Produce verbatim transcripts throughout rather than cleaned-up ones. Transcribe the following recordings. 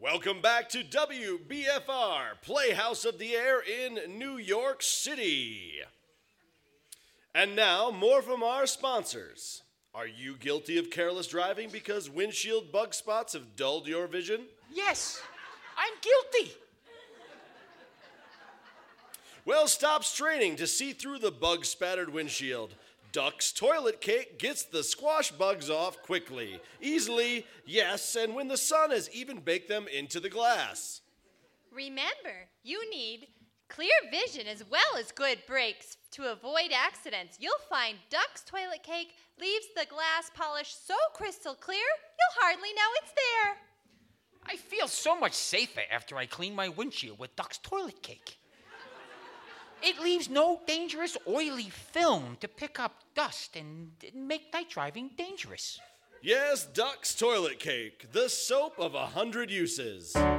Welcome back to W B F R, Playhouse of the Air in New York City. And now, more from our sponsors. Are you guilty of careless driving because windshield bug spots have dulled your vision? Yes, I'm guilty. Well, stop straining to see through the bug-spattered windshield. Duck's Toilet Cake gets the squash bugs off quickly, easily, yes, and when the sun has even baked them into the glass. Remember, you need clear vision as well as good brakes to avoid accidents. You'll find Duck's Toilet Cake leaves the glass polish so crystal clear, you'll hardly know it's there. I feel so much safer after I clean my windshield with Duck's Toilet Cake. It leaves no dangerous oily film to pick up dust and make night driving dangerous. Yes, Duck's Toilet Cake, the soap of a hundred uses. You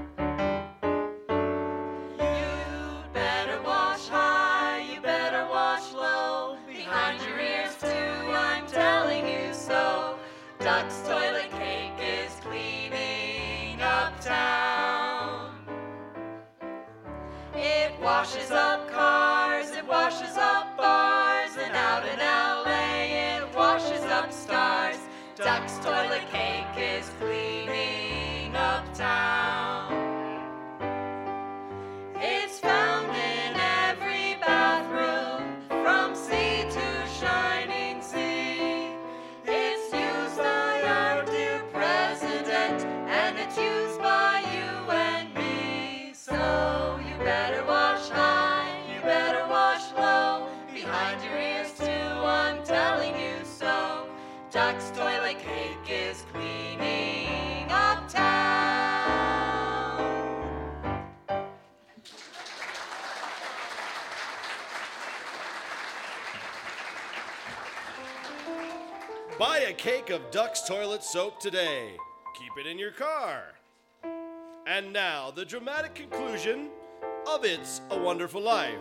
better wash high, you better wash low, behind your ears too, I'm telling you so. Duck's Toilet Cake is cleaning up town. It washes up cars, it washes up bars, and out in L A it washes up stars. Duck's Toilet Cake is cleaning up town. It's found in every bathroom, from sea to shining sea. It's used by our dear president, and it's used by you and me. So you better wash high, you better wash low, behind your ears too, I'm telling you so. Duck's Toilet Cake is cleaning up town. Buy a cake of Duck's Toilet Soap today. Keep it in your car. And now, the dramatic conclusion of It's a Wonderful Life.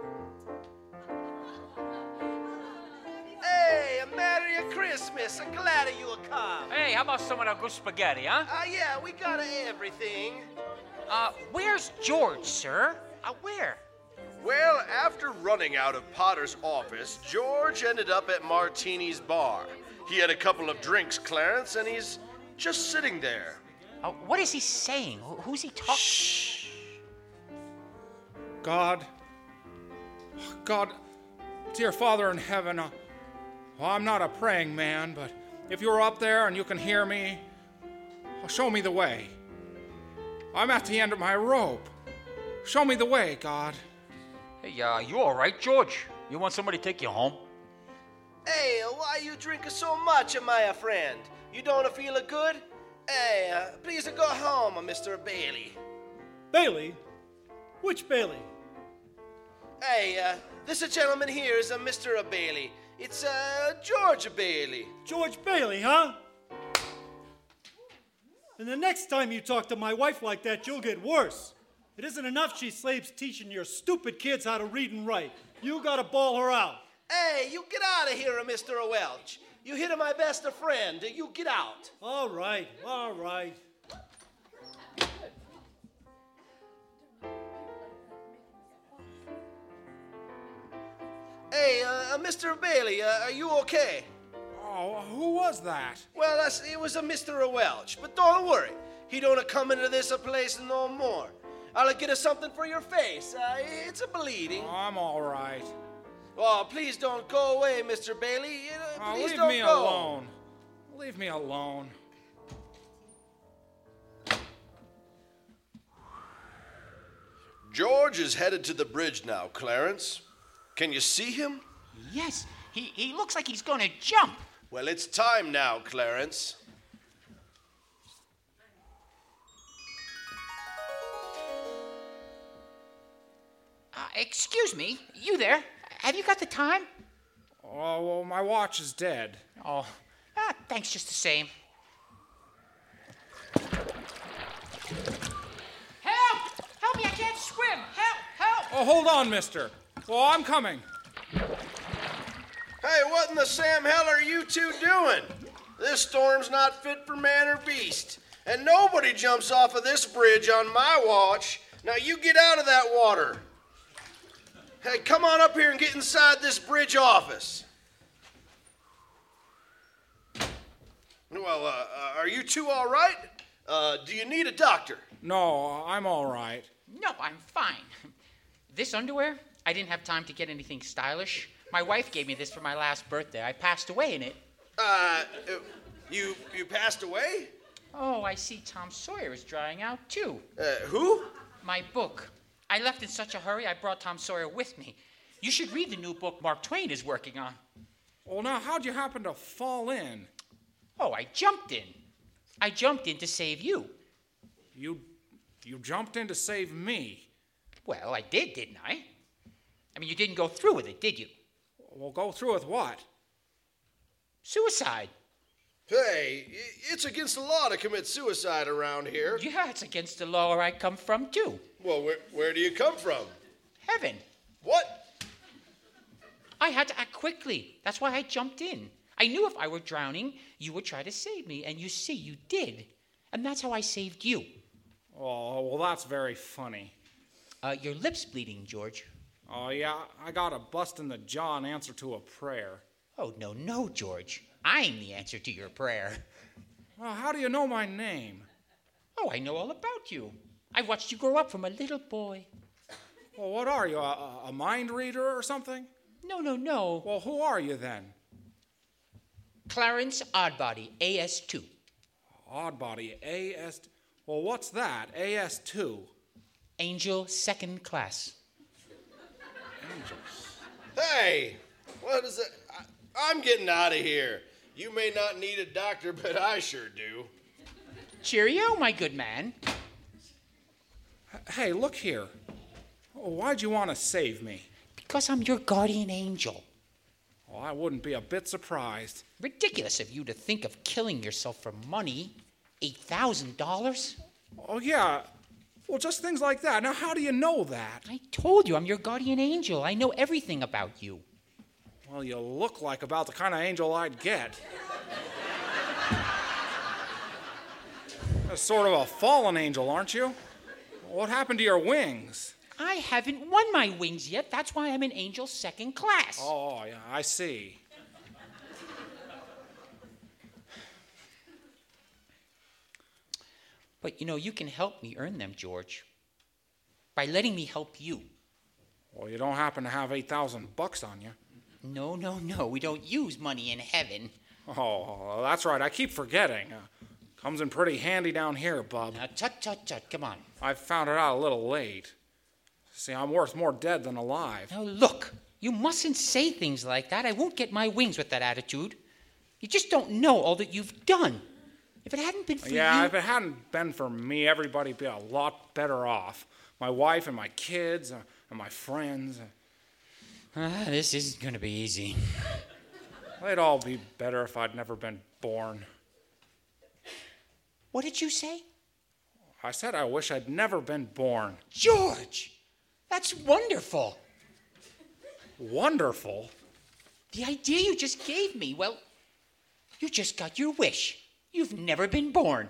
Hey, a Merry Christmas. I'm glad you will come. Hey, how about some of that good spaghetti, huh? Uh, yeah, we got everything. Uh, where's George, sir? Uh, where? Well, after running out of Potter's office, George ended up at Martini's bar. He had a couple of drinks, Clarence, and he's just sitting there. Uh, what is he saying? Who- Who's he talking? Shh. God, God, dear Father in heaven, uh, well, I'm not a praying man, but if you're up there and you can hear me, well, show me the way. I'm at the end of my rope. Show me the way, God. Hey, uh, you all right, George? You want somebody to take you home? Hey, why you drinking so much, my friend? You don't feel good? Hey, uh, please go home, Mister Bailey. Bailey? Which Bailey? Hey, uh, this gentleman here is a Mister Bailey. It's uh, George Bailey. George Bailey, huh? And the next time you talk to my wife like that, you'll get worse. It isn't enough she slaves teaching your stupid kids how to read and write. You gotta bawl her out. Hey, you get out of here, Mister Welch. You hit my best friend. You get out. All right, all right. Hey, uh, Mister Bailey, uh, are you okay? Oh, who was that? Well, that's, it was a Mister Welch, but don't worry. He don't come into this place no more. I'll get us something for your face. Uh, it's a bleeding. I'm all right. Oh, please don't go away, Mister Bailey. Uh, Oh, please leave don't me go. alone. Leave me alone. George is headed to the bridge now, Clarence. Can you see him? Yes, he, he looks like he's gonna jump. Well, it's time now, Clarence. Uh, excuse me, you there? Have you got the time? Oh, well, my watch is dead. Oh, ah, thanks just the same. Help! Help me, I can't swim! Help! Help! Oh, hold on, mister. Oh, I'm coming. Hey, what in the Sam hell are you two doing? This storm's not fit for man or beast. And nobody jumps off of this bridge on my watch. Now you get out of that water. Hey, come on up here and get inside this bridge office. Well, uh, uh, are you two all right? Uh, do you need a doctor? No, I'm all right. No, I'm fine. This underwear, I didn't have time to get anything stylish. My wife gave me this for my last birthday. I passed away in it. Uh, you you passed away? Oh, I see Tom Sawyer is drying out, too. Uh, who? My book. I left in such a hurry, I brought Tom Sawyer with me. You should read the new book Mark Twain is working on. Well, now, how'd you happen to fall in? Oh, I jumped in. I jumped in to save you. You, you jumped in to save me. Well, I did, didn't I? I mean, you didn't go through with it, did you? Well, go through with what? Suicide. Hey, it's against the law to commit suicide around here. Yeah, it's against the law where I come from, too. Well, where, where do you come from? Heaven. What? I had to act quickly. That's why I jumped in. I knew if I were drowning, you would try to save me, and you see, you did. And that's how I saved you. Oh, well, that's very funny. Uh, your lip's bleeding, George. Oh, yeah, I got a bust in the jaw in answer to a prayer. Oh, no, no, George. I'm the answer to your prayer. Well, how do you know my name? Oh, I know all about you. I watched you grow up from a little boy. Well, what are you, a, a mind reader or something? No, no, no. Well, who are you then? Clarence Oddbody, A S two. Oddbody, A S... Well, what's that, A S two? Angel second class. Angels. Hey, what is it? I, I'm getting out of here. You may not need a doctor, but I sure do. Cheerio, my good man. Hey, look here. Why'd you want to save me? Because I'm your guardian angel. Well, I wouldn't be a bit surprised. Ridiculous of you to think of killing yourself for money. eight thousand dollars? Oh, yeah. Well, just things like that. Now, how do you know that? I told you I'm your guardian angel. I know everything about you. Well, you look like about the kind of angel I'd get. That's sort of a fallen angel, aren't you? What happened to your wings? I haven't won my wings yet. That's why I'm an angel second class. Oh, yeah, I see. But, you know, you can help me earn them, George, by letting me help you. Well, you don't happen to have eight thousand bucks on you. No, no, no. We don't use money in heaven. Oh, that's right. I keep forgetting. Uh, comes in pretty handy down here, bub. Now, tut, tut, tut. Come on. I found it out a little late. See, I'm worth more dead than alive. Now, look. You mustn't say things like that. I won't get my wings with that attitude. You just don't know all that you've done. If it hadn't been for yeah, you... if it hadn't been for me, everybody'd be a lot better off. My wife and my kids uh, and my friends. Ah, this isn't going to be easy. They'd all be better if I'd never been born. What did you say? I said I wish I'd never been born. George! That's wonderful. Wonderful? The idea you just gave me, well, you just got your wish. You've never been born.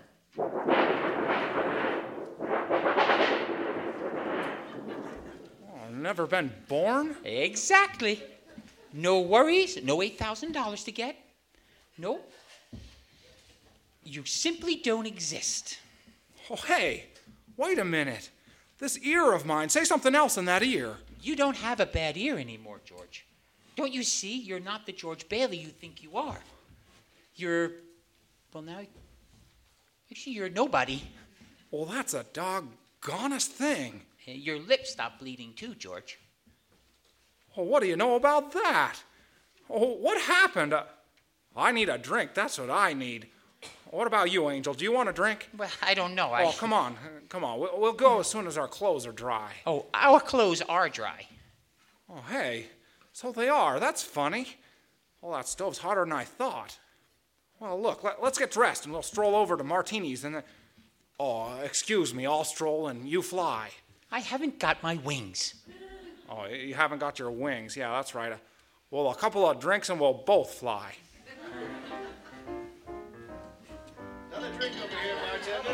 Oh, never been born? Exactly. No worries, no eight thousand dollars to get. Nope. You simply don't exist. Oh, hey, wait a minute. This ear of mine, say something else in that ear. You don't have a bad ear anymore, George. Don't you see? You're not the George Bailey you think you are. You're, well, now, actually, you're nobody. Well, that's a doggonest thing. Your lips stopped bleeding too, George. Oh, what do you know about that? Oh, what happened? Uh, I need a drink. That's what I need. What about you, Angel? Do you want a drink? Well, I don't know. I... Oh, come on. Come on. We'll, we'll go as soon as our clothes are dry. Oh, our clothes are dry. Oh, hey. So they are. That's funny. Well, that stove's hotter than I thought. Well, look, let, let's get dressed and we'll stroll over to Martini's and then... Oh, excuse me. I'll stroll and you fly. I haven't got my wings. Oh, you haven't got your wings. Yeah, that's right. Well, a couple of drinks and we'll both fly. Another drink over here, bartender.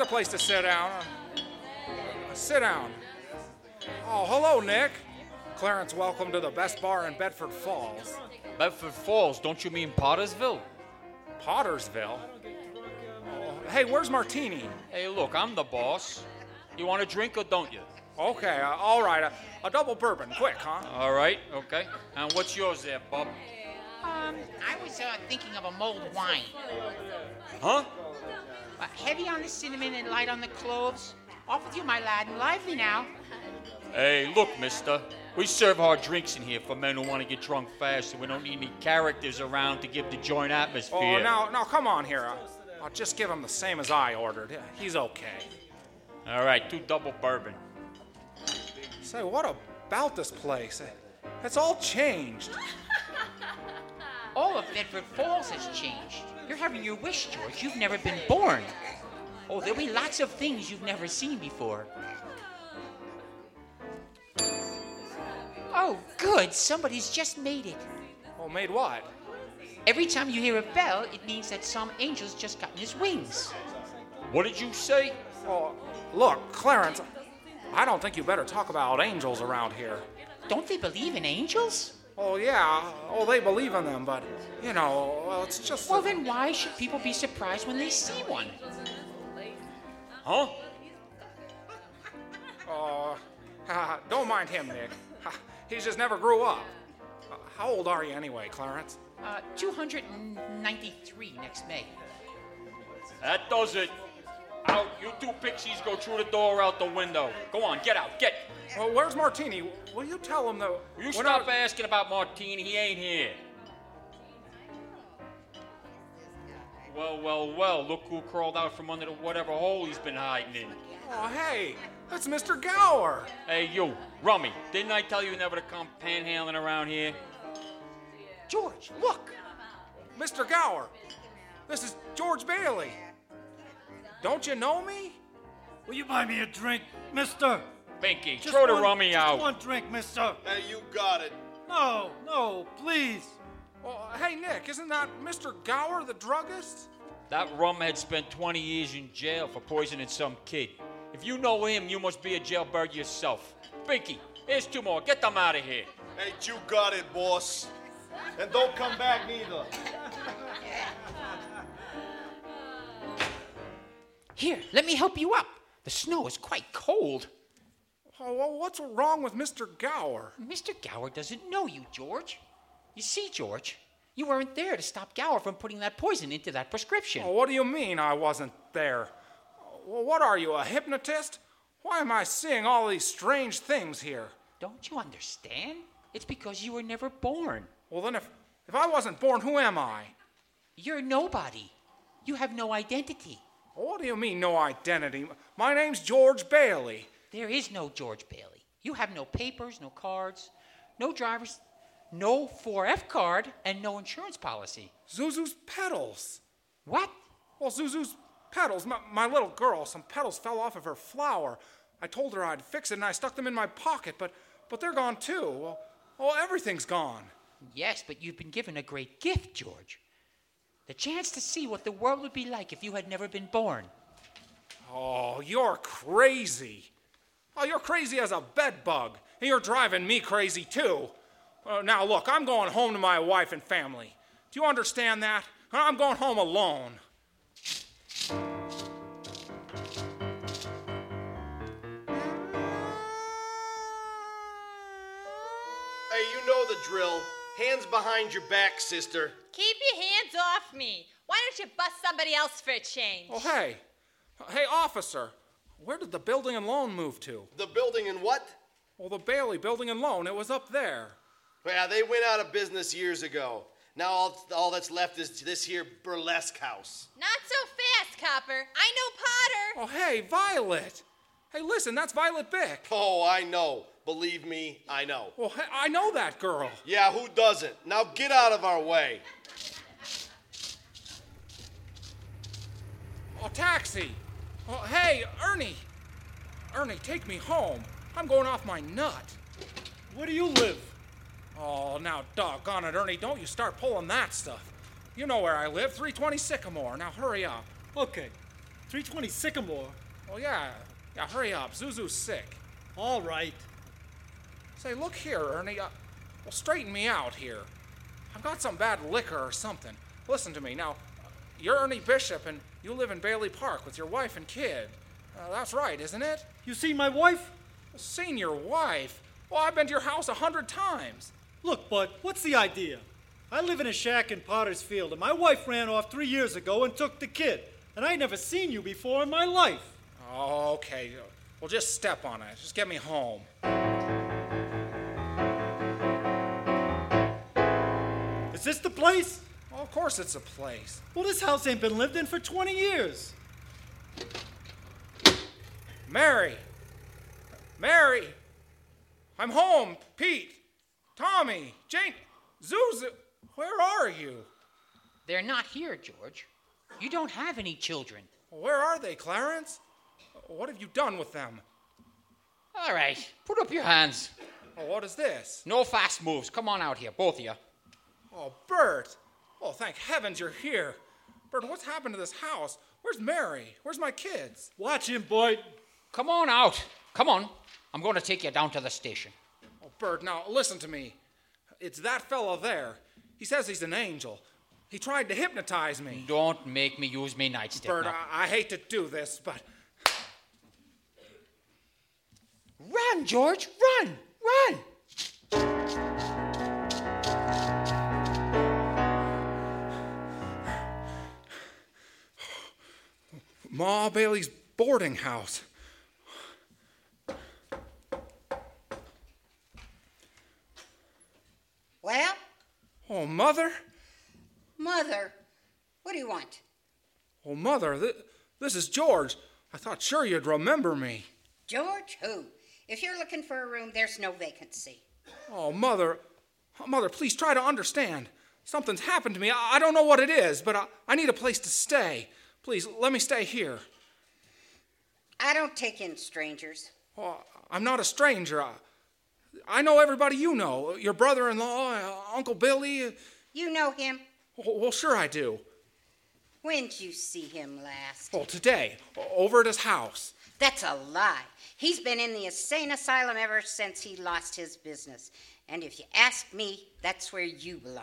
a place to sit down. Uh, sit down. Oh, hello, Nick. Clarence, welcome to the best bar in Bedford Falls. Bedford Falls, don't you mean Pottersville? Pottersville? Oh, hey, where's Martini? Hey, look, I'm the boss. You want a drink or don't you? Okay, uh, all right. Uh, a double bourbon, quick, huh? All right, okay. And what's yours there, bub? Um, I was uh, thinking of a mulled wine. Huh? Uh, heavy on the cinnamon and light on the cloves. Off with you, my lad, and lively now. Hey, look, mister. We serve hard drinks in here for men who want to get drunk fast, and we don't need any characters around to give the joint atmosphere. Oh, now, now, come on here. Uh, I'll just give him the same as I ordered. Yeah, he's okay. All right, two double bourbon. Say, what about this place? It's all changed. All of Bedford Falls has changed. You're having your wish, George. You've never been born. Oh, there'll be lots of things you've never seen before. Oh, good. Somebody's just made it. Oh, made what? Every time you hear a bell, it means that some angel's just gotten his wings. What did you say? Oh, look, Clarence, I don't think you better talk about angels around here. Don't they believe in angels? Oh, yeah. Oh, they believe in them, but, you know, well, it's just... Well, then why should people be surprised when they see one? Huh? Oh, uh, don't mind him, Nick. He just never grew up. Uh, how old are you anyway, Clarence? Uh, two hundred ninety-three next May. That does it. Out, you two pixies go through the door out the window. Go on, get out, get. Well, where's Martini? Will you tell him that... You we're stop not... asking about Martini, he ain't here. Well, well, well, look who crawled out from under the whatever hole he's been hiding in. Oh, hey, that's Mister Gower. Hey, you, Rummy, didn't I tell you never to come panhandling around here? George, look. Mister Gower, this is George Bailey. Don't you know me? Will you buy me a drink, mister? Pinky, Just throw the one- rummy just out. one drink, mister. Hey, you got it. No, no, please. Oh, hey, Nick, isn't that Mister Gower, the druggist? That rumhead spent twenty years in jail for poisoning some kid. If you know him, you must be a jailbird yourself. Pinky, here's two more. Get them out of here. Hey, you got it, boss. And don't come back neither. Here, let me help you up. The snow is quite cold. Oh, well, what's wrong with Mister Gower? Mister Gower doesn't know you, George. You see, George, you weren't there to stop Gower from putting that poison into that prescription. Oh, what do you mean I wasn't there? Well, what are you, a hypnotist? Why am I seeing all these strange things here? Don't you understand? It's because you were never born. Well, then if, if I wasn't born, who am I? You're nobody. You have no identity. What do you mean, no identity? My name's George Bailey. There is no George Bailey. You have no papers, no cards, no driver's, no four F card, and no insurance policy. Zuzu's petals. What? Well, Zuzu's petals. My, my little girl, some petals fell off of her flower. I told her I'd fix it, and I stuck them in my pocket, but, but they're gone too. Well, well, everything's gone. Yes, but you've been given a great gift, George. The chance to see what the world would be like if you had never been born. Oh, you're crazy. Oh, you're crazy as a bedbug, and you're driving me crazy too. Uh, now, look, I'm going home to my wife and family. Do you understand that? I'm going home alone. Hey, you know the drill. Hands behind your back, sister. Keep your hands off me. Why don't you bust somebody else for a change? Oh, hey. Hey, officer. Where did the building and loan move to? The building and what? Well, the Bailey building and loan. It was up there. Yeah, they went out of business years ago. Now all, all that's left is this here burlesque house. Not so fast, Copper. I know Potter. Oh, hey, Violet. Hey, listen, that's Violet Bick. Oh, I know. Believe me, I know. Well, hey, I know that girl. Yeah, who doesn't? Now get out of our way. Oh, taxi. Oh, hey, Ernie. Ernie, take me home. I'm going off my nut. Where do you live? Oh, now, doggone it, Ernie, don't you start pulling that stuff. You know where I live, three twenty Sycamore. Now, hurry up. Okay. three twenty Sycamore. Oh, yeah. Yeah, hurry up. Zuzu's sick. All right. Say, look here, Ernie. Uh, well, straighten me out here. I've got some bad liquor or something. Listen to me. Now, you're Ernie Bishop, and you live in Bailey Park with your wife and kid. Uh, that's right, isn't it? You see my wife? Well, seen your wife? Well, I've been to your house a hundred times. Look, Bud, what's the idea? I live in a shack in Potter's Field, and my wife ran off three years ago and took the kid. And I never seen you before in my life. Oh, okay. Well, just step on it. Just get me home. Is this the place? Well, of course it's a place. Well, this house ain't been lived in for twenty years. Mary! Mary! I'm home. Pete! Tommy! Jane! Zuzu! Where are you? They're not here, George. You don't have any children. Where are they, Clarence? What have you done with them? All right, put up your hands. Oh, what is this? No fast moves. Come on out here, both of you. Oh, Bert! Oh, thank heavens you're here. Bert, what's happened to this house? Where's Mary? Where's my kids? Watch him, boy. Come on out. Come on. I'm going to take you down to the station. Oh, Bert, now listen to me. It's that fellow there. He says he's an angel. He tried to hypnotize me. Don't make me use me nightstick. Bert, now. I, I hate to do this, but... Run, George, run, run. Ma Bailey's boarding house. Well, Oh, Mother? Mother, what do you want? Oh, Mother, th- this is George. I thought sure you'd remember me. George who? If you're looking for a room, there's no vacancy. Oh, Mother, oh, Mother, please try to understand. Something's happened to me. I, I don't know what it is, but I, I need a place to stay. Please, let me stay here. I don't take in strangers. Oh, I'm not a stranger. I, I know everybody you know. Your brother-in-law, uh, Uncle Billy. You know him? Oh, well, sure I do. When'd you see him last? Well, today, o- over at his house. That's a lie. He's been in the insane asylum ever since he lost his business. And if you ask me, that's where you belong.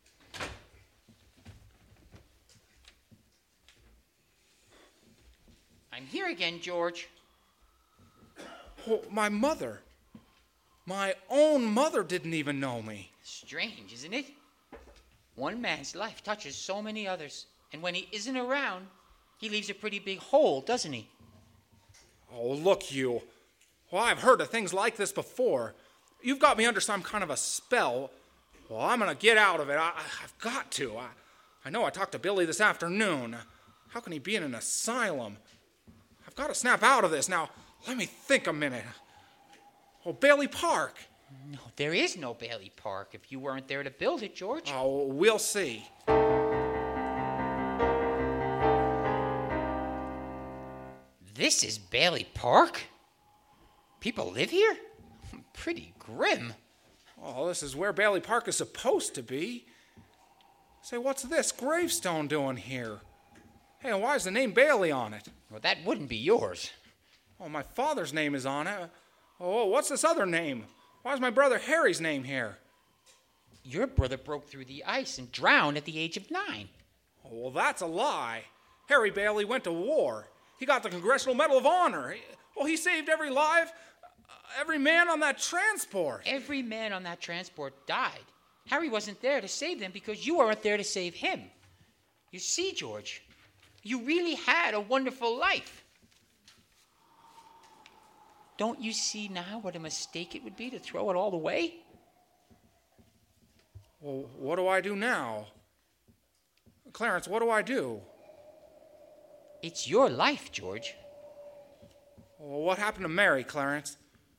I'm here again, George. Oh, my mother. My own mother didn't even know me. Strange, isn't it? One man's life touches so many others, and when he isn't around, he leaves a pretty big hole, doesn't he? Oh, look, you. Well, I've heard of things like this before. You've got me under some kind of a spell. Well, I'm going to get out of it. I, I've got to. I, I know I talked to Billy this afternoon. How can he be in an asylum? I've got to snap out of this. Now, let me think a minute. Oh, Bailey Park. No, there is no Bailey Park if you weren't there to build it, George. Oh, we'll see. This is Bailey Park? People live here? Pretty grim. Oh, this is where Bailey Park is supposed to be. Say, what's this gravestone doing here? Hey, and why is the name Bailey on it? Well, that wouldn't be yours. Oh, my father's name is on it. Oh, what's this other name? Why is my brother Harry's name here? Your brother broke through the ice and drowned at the age of nine. Oh, well, that's a lie. Harry Bailey went to war. He got the Congressional Medal of Honor. He, well, he saved every life, every man on that transport. Every man on that transport died. Harry wasn't there to save them because you weren't there to save him. You see, George, you really had a wonderful life. Don't you see now what a mistake it would be to throw it all away? Well, what do I do now? Clarence, what do I do? It's your life, George. Well, what happened to Mary, Clarence?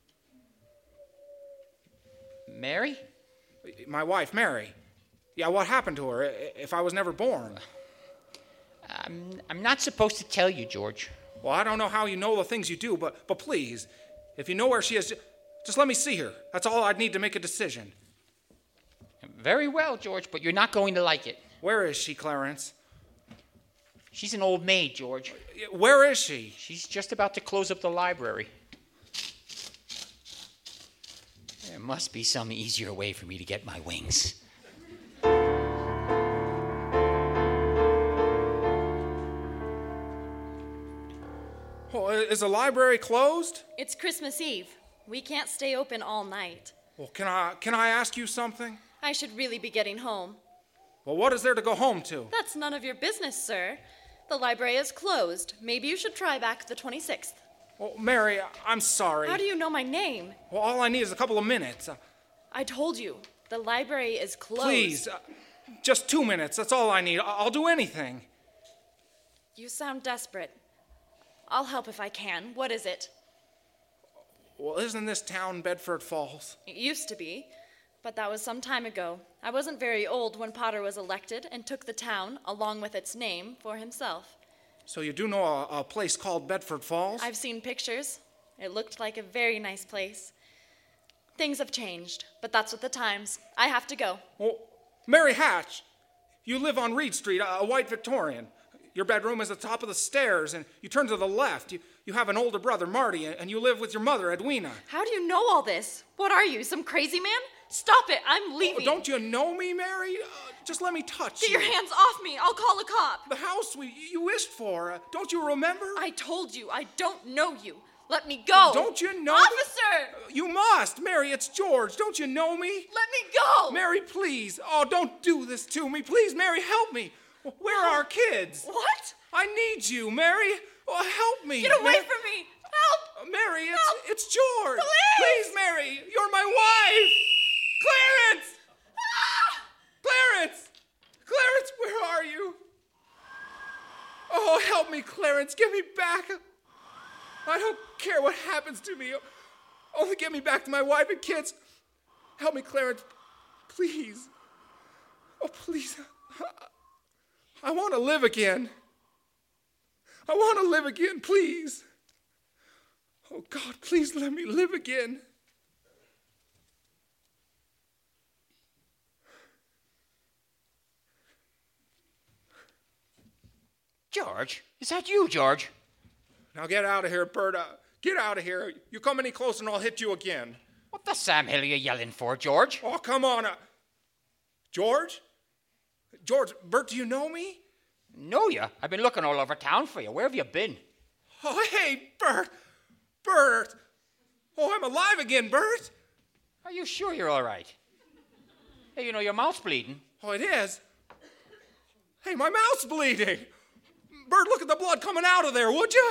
Mary? My wife, Mary. Yeah, what happened to her if I was never born? I'm, I'm not supposed to tell you, George. Well, I don't know how you know the things you do, but, but please, if you know where she is, just let me see her. That's all I'd need to make a decision. Very well, George, but you're not going to like it. Where is she, Clarence? She's an old maid, George. Where is she? She's just about to close up the library. There must be some easier way for me to get my wings. Oh, is the library closed? It's Christmas Eve. We can't stay open all night. Well, can I can I ask you something? I should really be getting home. Well, what is there to go home to? That's none of your business, sir. The library is closed. Maybe you should try back the twenty-sixth. Oh, Mary, I'm sorry. How do you know my name? Well, all I need is a couple of minutes. Uh, I told you, the library is closed. Please, uh, just two minutes. That's all I need. I- I'll do anything. You sound desperate. I'll help if I can. What is it? Well, isn't this town Bedford Falls? It used to be, but that was some time ago. I wasn't very old when Potter was elected and took the town, along with its name, for himself. So you do know a, a place called Bedford Falls? I've seen pictures. It looked like a very nice place. Things have changed, but that's with the times. I have to go. Oh, Mary Hatch, you live on Reed Street, a, a white Victorian. Your bedroom is at the top of the stairs, and you turn to the left. You, you have an older brother, Marty, and you live with your mother, Edwina. How do you know all this? What are you, some crazy man? Stop it, I'm leaving. Oh, don't you know me, Mary? Uh, just let me touch Get you. your hands off me, I'll call a cop. The house we, you wished for. Uh, don't you remember? I told you, I don't know you. Let me go. Don't you know Officer! me? Uh, you must. Mary, it's George. Don't you know me? Let me go! Mary, please. Oh, don't do this to me. Please, Mary, help me. Where are our kids? What? I need you, Mary. Oh, help me. Get away Mar- from me! Help! Uh, Mary, it's, Help! it's George. Please! Please, Mary, you're my wife. Clarence! Ah! Clarence! Clarence, where are you? Oh, help me, Clarence. Get me back. I don't care what happens to me. Only get me back to my wife and kids. Help me, Clarence. Please. Oh, please. I want to live again. I want to live again, please. Oh, God, please let me live again. George, is that you, George? Now get out of here, Bert. Uh, get out of here. You come any closer and I'll hit you again. What the Sam Hill are you yelling for, George? Oh, come on. Uh, George? George, Bert, do you know me? Know ya? I've been looking all over town for you. Where have you been? Oh, hey, Bert. Bert. Oh, I'm alive again, Bert. Are you sure you're all right? Hey, you know, your mouth's bleeding. Oh, it is? Hey, my mouth's bleeding. Bert, look at the blood coming out of there, would you?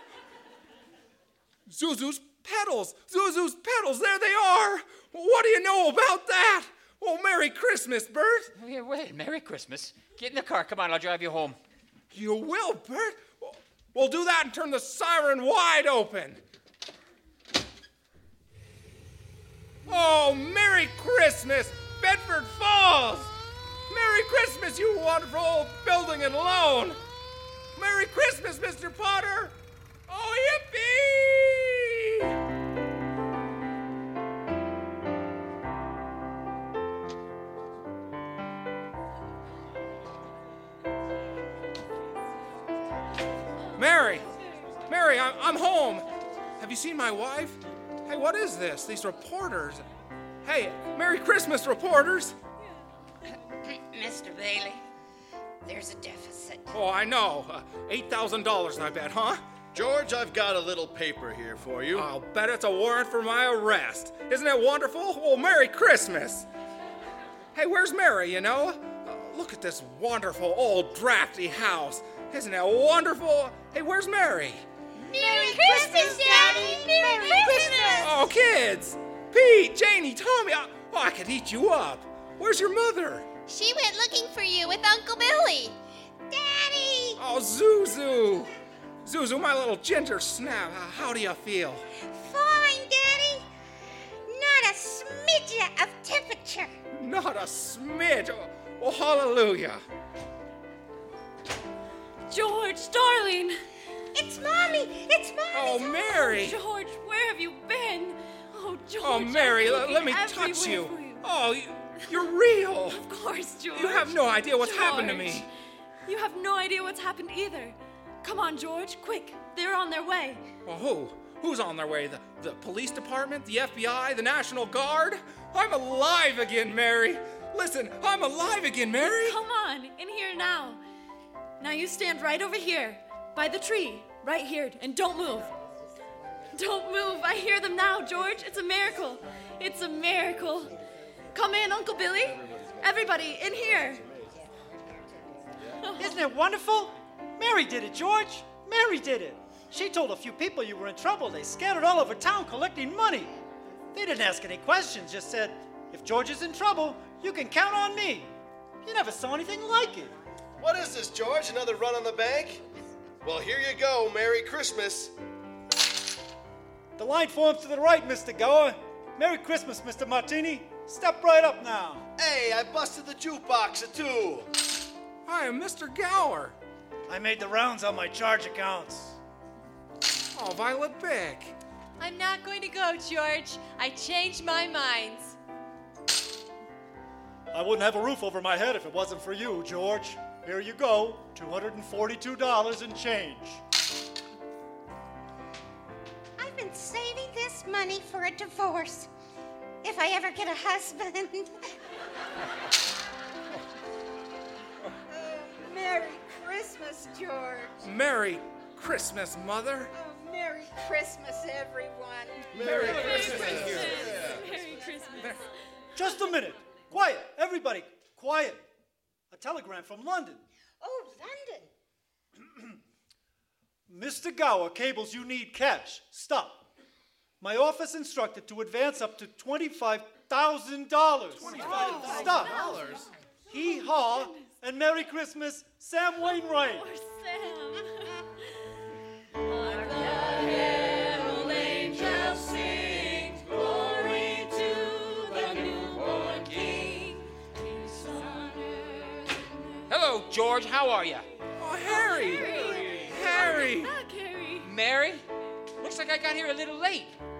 Zuzu's petals. Zuzu's petals, there they are. What do you know about that? Oh, Merry Christmas, Bert. Oh, yeah, well, Merry Christmas. Get in the car. Come on, I'll drive you home. You will, Bert. We'll do that and turn the siren wide open. Oh, Merry Christmas, Bedford Falls. Merry Christmas, you wonderful old building and loan. Merry Christmas, Mister Potter. Oh, yippee! Mary, Mary, I'm, I'm home. Have you seen my wife? Hey, what is this? These reporters. Hey, Merry Christmas, reporters. Mister Bailey, there's a deficit. Oh, I know. Uh, eight thousand dollars, I bet, huh? George, I've got a little paper here for you. I'll bet it's a warrant for my arrest. Isn't it wonderful? Well, Merry Christmas. Hey, where's Mary, you know? Uh, look at this wonderful old drafty house. Isn't it wonderful? Hey, where's Mary? Merry Christmas, Daddy! Merry Christmas! Oh, kids! Pete, Janie, Tommy, I, oh, I could eat you up. Where's your mother? She went looking for you with Uncle Billy. Daddy! Oh, Zuzu. Zuzu, my little ginger snap. How do you feel? Fine, Daddy. Not a smidge of temperature. Not a smidge. Oh, oh, hallelujah. George, darling! It's Mommy! It's Mommy! Oh, Mary! George, where have you been? Oh, George. Oh, Mary, I'm let, let me looking touch you. everywhere for you. Oh, you, you're real. Of course, George. You have no idea what's George. happened to me. You have no idea what's happened either. Come on, George, quick. They're on their way. Well, who? Who's on their way? The, the police department? The F B I? The National Guard? I'm alive again, Mary. Listen, I'm alive again, Mary. Come on, in here now. Now you stand right over here, by the tree, right here, and don't move. Don't move. I hear them now, George. It's a miracle. It's a miracle. Come in, Uncle Billy. Everybody, in here. Isn't it wonderful? Mary did it, George. Mary did it. She told a few people you were in trouble. They scattered all over town collecting money. They didn't ask any questions, just said, if George is in trouble, you can count on me. You never saw anything like it. What is this, George? Another run on the bank? Well, here you go. Merry Christmas. The line forms to the right, Mister Gower. Merry Christmas, Mister Martini. Step right up now. Hey, I busted the jukebox, too. I am Mister Gower. I made the rounds on my charge accounts. Oh, Violet Beck. I'm not going to go, George. I changed my mind. I wouldn't have a roof over my head if it wasn't for you, George. Here you go, two hundred forty-two dollars and change. I've been saving this money for a divorce. If I ever get a husband. Oh, Merry Christmas, George. Merry Christmas, Mother. Oh, Merry Christmas, everyone. Merry Christmas. Merry Christmas. Just a minute. Quiet, everybody, quiet. A telegram from London. Oh, London. Mister Gower cables you need cash. Stop. My office instructed to advance up to twenty-five thousand dollars. twenty-five thousand dollars? Stop. Hee haw, and Merry Christmas, Sam Wainwright. Poor Sam. Hark the herald angels sing, glory to the newborn King. Peace on earth. Hello, George. How are you? Oh, Harry. Harry. Harry. Back, Harry. Mary? Looks like I got here a little late.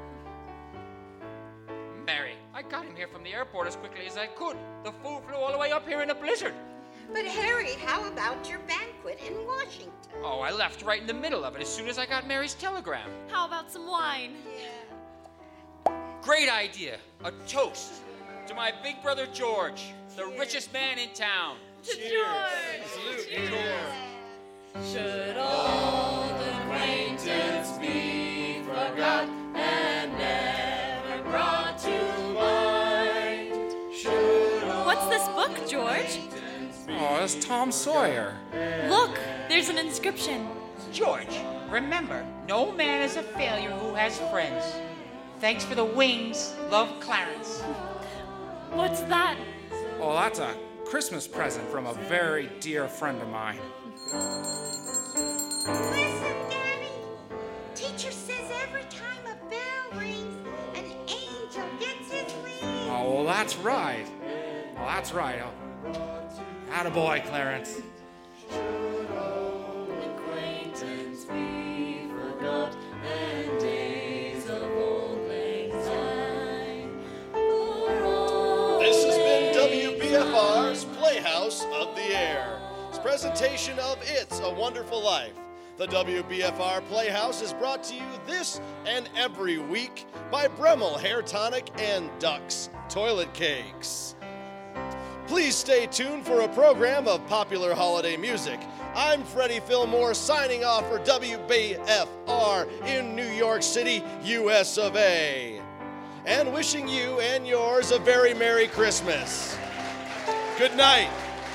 Mary, I got him here from the airport as quickly as I could. The fool flew all the way up here in a blizzard. But Harry, how about your banquet in Washington? Oh, I left right in the middle of it as soon as I got Mary's telegram. How about some wine? Yeah. Great idea. A toast to my big brother George, the richest man in town. To George. Should old acquaintance be forgot and never brought to mind? Should What's this book, George? Oh, it's Tom Sawyer. Look, there's an inscription. George, remember, no man is a failure who has friends. Thanks for the wings. Love, Clarence. What's that? Oh, that's a Christmas present from a very dear friend of mine. Listen, Daddy. Teacher says every time a bell rings, an angel gets his wings. Oh, well, that's right. Well, that's right. Oh, attaboy, Clarence. acquaintance be forgot and days of old lang syne? For all This has been W B F R's Playhouse of the Air. It's presentation of It's a Wonderful Life. The W B F R Playhouse is brought to you this and every week by Bremel Hair Tonic and Ducks Toilet Cakes. Please stay tuned for a program of popular holiday music. I'm Freddie Fillmore signing off for W B F R in New York City, U S of A. And wishing you and yours a very Merry Christmas. Good night.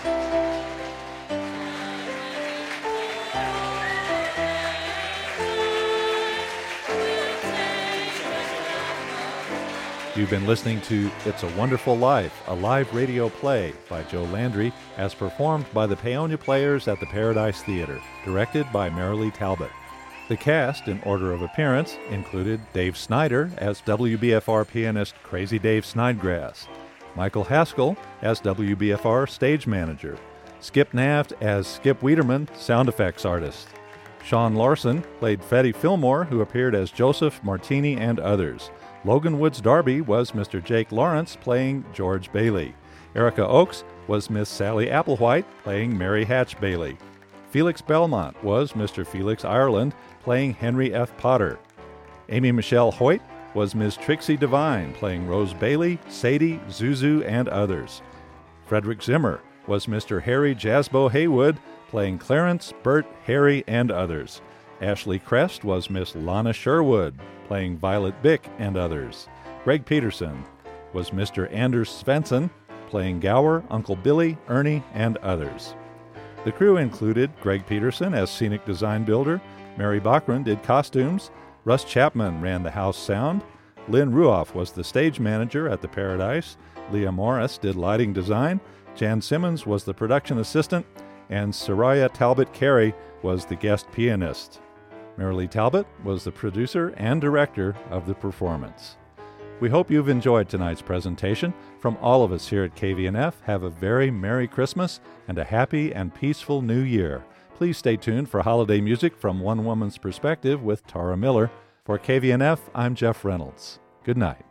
You've been listening to It's a Wonderful Life, a live radio play by Joe Landry, as performed by the Paonia Players at the Paradise Theater, directed by Marilee Talbot. The cast, in order of appearance, included Dave Snyder as W B F R pianist Crazy Dave Snodgrass, Michael Haskell as W B F R stage manager, Skip Naft as Skip Wiederman, sound effects artist. Sean Larson played Freddie Fillmore, who appeared as Joseph, Martini, and others. Logan Woods Darby was Mister Jake Lawrence, playing George Bailey. Erica Oakes was Miss Sally Applewhite, playing Mary Hatch Bailey. Felix Belmont was Mister Felix Ireland, playing Henry F. Potter. Amy Michelle Hoyt was Miss Trixie Devine, playing Rose Bailey, Sadie, Zuzu, and others. Frederick Zimmer was Mister Harry Jasbo Haywood, playing Clarence, Bert, Harry, and others. Ashley Crest was Miss Lana Sherwood, playing Violet Bick and others. Greg Peterson was Mister Anders Svensson, playing Gower, Uncle Billy, Ernie, and others. The crew included Greg Peterson as scenic design builder, Mary Bachran did costumes, Russ Chapman ran the house sound, Lynn Ruoff was the stage manager at the Paradise, Leah Morris did lighting design, Jan Simmons was the production assistant, and Soraya Talbot Carey was the guest pianist. Marilee Talbot was the producer and director of the performance. We hope you've enjoyed tonight's presentation. From all of us here at K V N F, have a very Merry Christmas and a happy and peaceful New Year. Please stay tuned for holiday music from One Woman's Perspective with Tara Miller. For K V N F, I'm Jeff Reynolds. Good night.